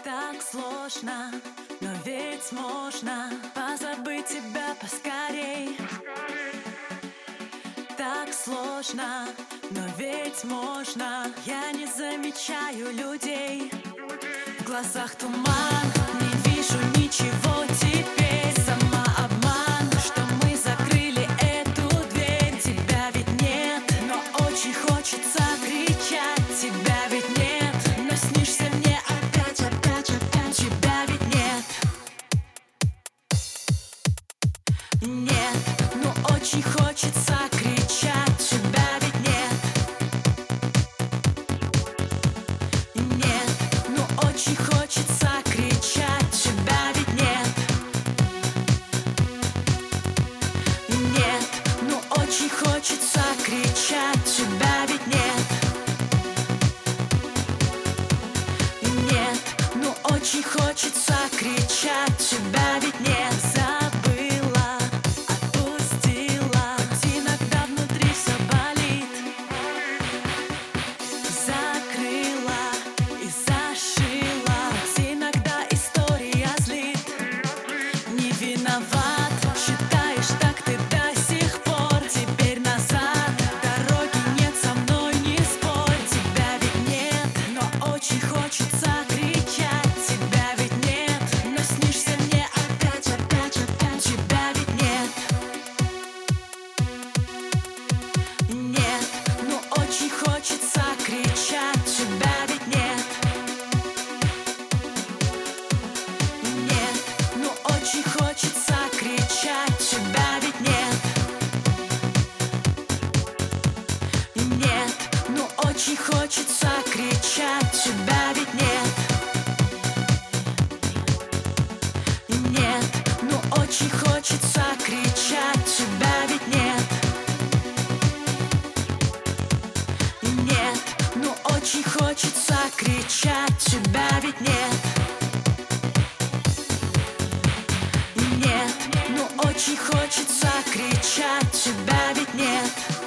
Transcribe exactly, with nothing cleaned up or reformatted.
Так сложно, но ведь можно позабыть тебя поскорей. Так сложно, но ведь можно. Я не замечаю людей. В глазах туман, не вижу ничего теперь. Самообман, что мы закрыли эту дверь. Тебя ведь нет, но очень хочется кричать. Тебя ведь нет, но снишься мне опять, опять, опять. Тебя ведь нет. Нет, но очень хочется кричать. Тебя ведь нет. Нет, но очень хочется кричать. Тебя ведь нет. Нет, но очень хочется кричать. Тебя ведь нет. Нет, но очень хочется кричать. Тебя ведь нет. Забыла, отпустила, хоть иногда внутри все болит. Закрыла и зашила, хоть иногда история злит. Не виноват, считаешь так ты до сих пор. Теперь назад дороги нет, со мной не спорь. Тебя ведь нет, но очень хочется кричать. Тебя ведь нет, но снишься мне опять, опять, опять. Тебя ведь нет. Нет, но очень хочется кричать. Тебя ведь нет. Нет, но очень хочется кричать. Тебя ведь нет. Нет, но очень хочется кричать. Тебя ведь нет. Нет, но очень хочется кричать. Тебя ведь нет. Нет, но очень хочется кричать. Тебя ведь нет. Нет, но очень хочется кричать. Тебя ведь нет.